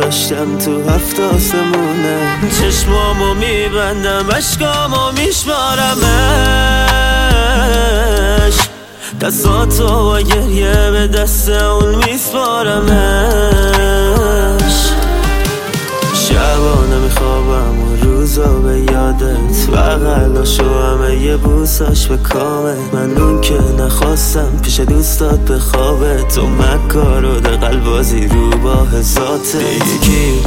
داشتم تو هفت آسمونه. چشمامو میبندم عشقامو میشمارمش، دستاتو با گریه به دست اون میسپارمش. شبانه میخوابم و روزا به یادت، بغلاشو همه یه بوساش به کامت. من اون که نخواستم پیش دوستات به خوابت، تو مکار و دقل بازی رو با ذاته. یکی